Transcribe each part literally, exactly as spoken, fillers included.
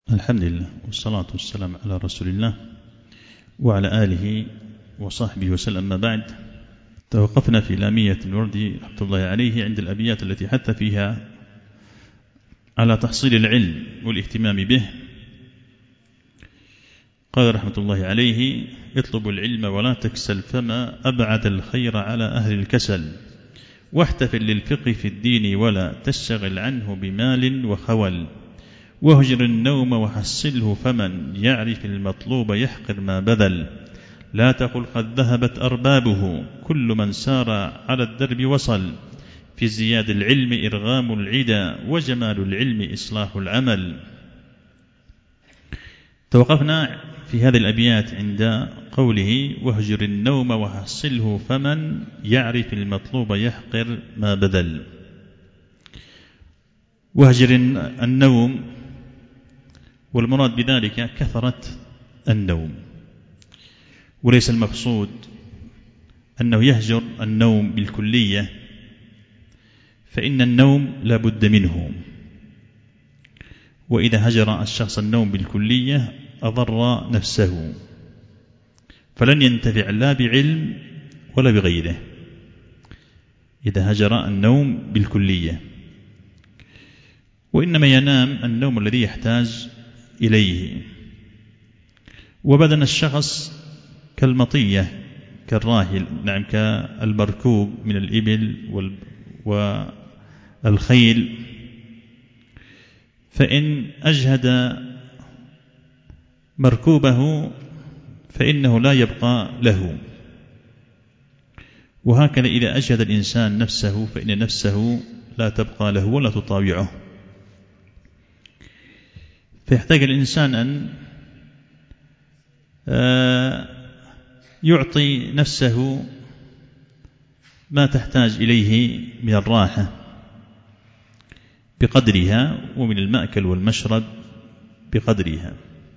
الحمد لله والصلاة والسلام على رسول الله وعلى آله وصحبه وسلم. ما بعد، توقفنا في لامية الوردي رحمة الله عليه عند الأبيات التي حث فيها على تحصيل العلم والاهتمام به. قال رحمة الله عليه: اطلبوا العلم ولا تكسل، فما أبعد الخير على أهل الكسل، واحتفل للفقه في الدين ولا تشتغل عنه بمال وخول، واهجر النوم وحصله، فمن يعرف المطلوب يحقر ما بذل، لا تقل قد ذهبت أربابه، كل من سار على الدرب وصل، في ازدياد العلم إرغام العدا، وجمال العلم إصلاح العمل. توقفنا في هذه الأبيات عند قوله: واهجر النوم وحصله، فمن يعرف المطلوب يحقر ما بذل. واهجر النوم، والمراد بذلك كثرة النوم، وليس المقصود أنه يهجر النوم بالكلية، فإن النوم لا بد منه، وإذا هجر الشخص النوم بالكلية أضر نفسه، فلن ينتفع لا بعلم ولا بغيره إذا هجر النوم بالكلية، وإنما ينام النوم الذي يحتاج إليه. وبدن الشخص كالمطية كالراهل، نعم كالمركوب من الإبل والخيل، فإن أجهد مركوبه فإنه لا يبقى له، وهكذا إذا أجهد الإنسان نفسه فإن نفسه لا تبقى له ولا تطاوعه. فيحتاج الإنسان أن يعطي نفسه ما تحتاج إليه من الراحة بقدرها، ومن المأكل والمشرب بقدرها،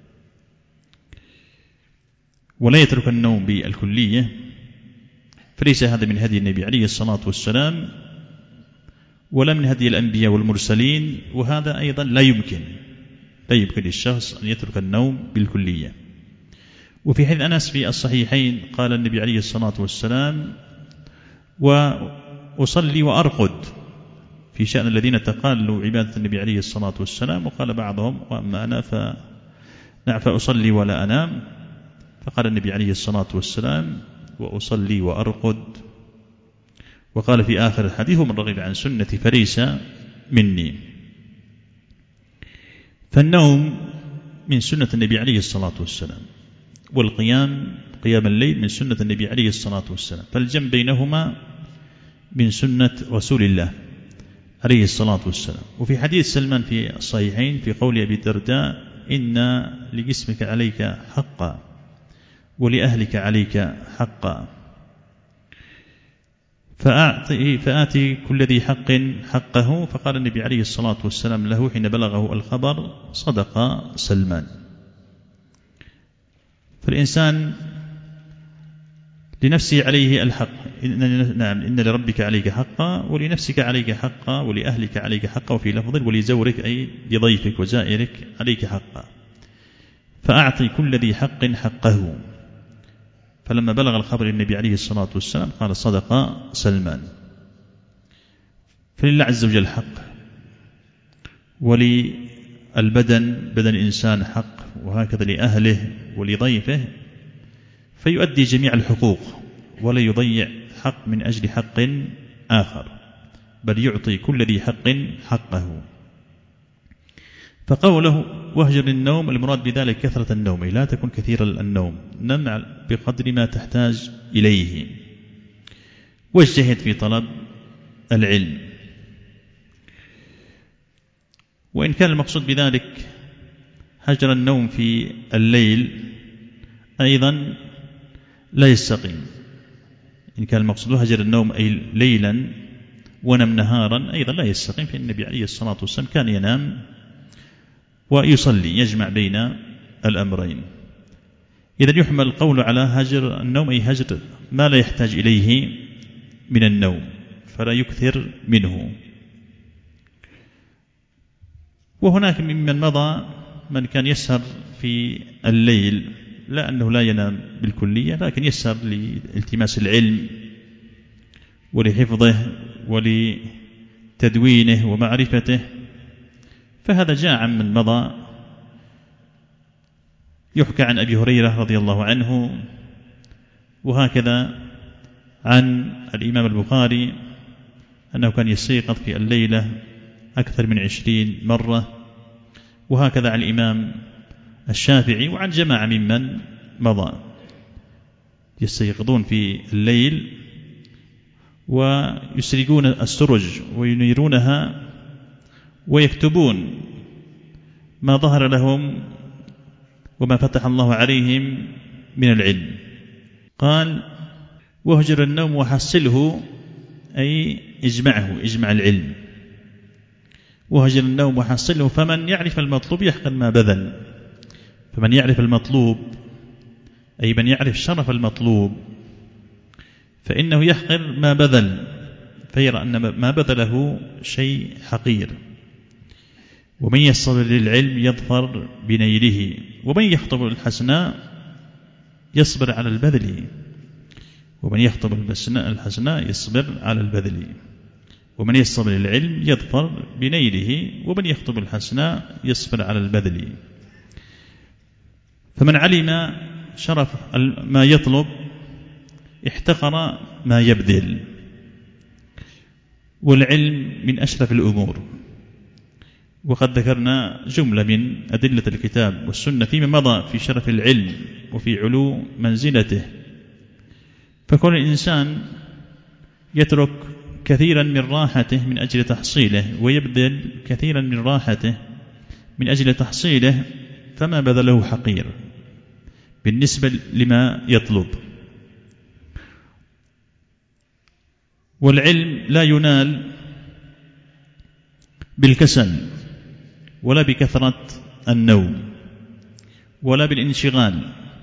ولا يترك النوم بالكلية، فليس هذا من هدي النبي عليه الصلاة والسلام ولا من هدي الأنبياء والمرسلين، وهذا أيضا لا يمكن لا يمكن للشخص أن يترك النوم بالكلية. وفي حديث أنس في الصحيحين قال النبي عليه الصلاة والسلام: وأصلي وأرقد، في شأن الذين تقالوا عبادة النبي عليه الصلاة والسلام، وقال بعضهم: وأما أنا فأصلي ولا أنام، فقال النبي عليه الصلاة والسلام: وأصلي وأرقد. وقال في آخر الحديث: من رغب عن سنتي فليس مني. فالنوم من سنة النبي عليه الصلاة والسلام، والقيام قيام الليل من سنة النبي عليه الصلاة والسلام، فالجمع بينهما من سنة رسول الله عليه الصلاة والسلام. وفي حديث سلمان في الصحيحين في قول أبي الدرداء: إن لجسمك عليك حقا ولأهلك عليك حقا، فأعطي فآتي كل ذي حق حقه. فقال النبي عليه الصلاة والسلام له حين بلغه الخبر: صدق سلمان. فالإنسان لنفسه عليه الحق، إن نعم إن لربك عليك حقا، ولنفسك عليك حقا، ولأهلك عليك حقا، وفي لفظ ولزورك أي لضيفك وزائرك عليك حقا، فأعطي كل ذي حق حقه. فلما بلغ الخبر النبي عليه الصلاة والسلام قال: صدق سلمان. فلله عز وجل حق، وللبدن بدن الإنسان حق، وهكذا لأهله ولضيفه، فيؤدي جميع الحقوق ولا يضيع حق من أجل حق آخر، بل يعطي كل ذي حق حقه. فقوله واهجر النوم، المراد بذلك كثرة النوم، لا تكن كثير النوم، نم بقدر ما تحتاج إليه، واجتهد في طلب العلم. وإن كان المقصود بذلك هجر النوم في الليل أيضا لا يستقيم. إن كان المقصود هجر النوم أي ليلا ونم نهارا أيضا لا يستقيم، فإن النبي عليه الصلاة والسلام كان ينام ويصلي، يجمع بين الأمرين. إذا يحمل القول على هجر النوم أي هجر ما لا يحتاج إليه من النوم، فلا يكثر منه. وهناك ممن مضى من كان يسهر في الليل، لا أنه لا ينام بالكلية، لكن يسهر لالتماس العلم ولحفظه ولتدوينه ومعرفته، فهذا جاء عن من مضى. يحكى عن أبي هريرة رضي الله عنه، وهكذا عن الإمام البخاري أنه كان يستيقظ في الليلة أكثر من عشرين مرة، وهكذا عن الإمام الشافعي وعن جماعة ممن مضى يستيقظون في الليل ويسرقون السرج وينيرونها ويكتبون ما ظهر لهم وما فتح الله عليهم من العلم. قال: واهجر النوم وحصله، أي اجمعه، اجمع العلم. واهجر النوم وحصله، فمن يعرف المطلوب يحقر ما بذل. فمن يعرف المطلوب، أي من يعرف شرف المطلوب، فإنه يحقر ما بذل، فيرى أن ما بذله شيء حقير. ومن يصبر للعلم يظفر بنيله، ومن يخطب الحسناء يصبر على البذل. ومن يخطب الحسناء يصبر على البذل. ومن يصبر للعلم يظفر بنيله، ومن يخطب الحسناء يصبر على البذل. فمن علم شرف ما يطلب احتقر ما يبذل. والعلم من أشرف الأمور، وقد ذكرنا جملة من أدلة الكتاب والسنة فيما مضى في شرف العلم وفي علو منزلته. فكل الإنسان يترك كثيرا من راحته من أجل تحصيله، ويبذل كثيرا من راحته من أجل تحصيله، فما بذله حقير بالنسبة لما يطلب. والعلم لا ينال بالكسل، ولا بكثرة النوم، ولا بالانشغال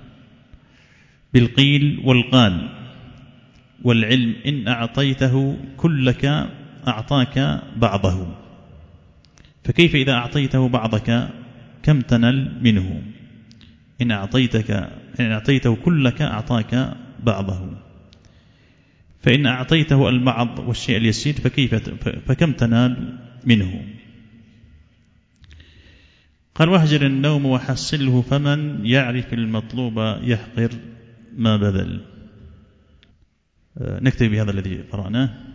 بالقيل والقال. والعلم إن أعطيته كلك أعطاك بعضه، فكيف إذا أعطيته بعضك كم تنل منه؟ إن أعطيتك إن أعطيته كلك أعطاك بعضه، فإن أعطيته البعض والشيء اليسير فكيف فكم تنال منه؟ قال: واهجر النوم وحصله، فمن يعرف المطلوب يحقر ما بذل. نكتفي بهذا الذي قرأناه.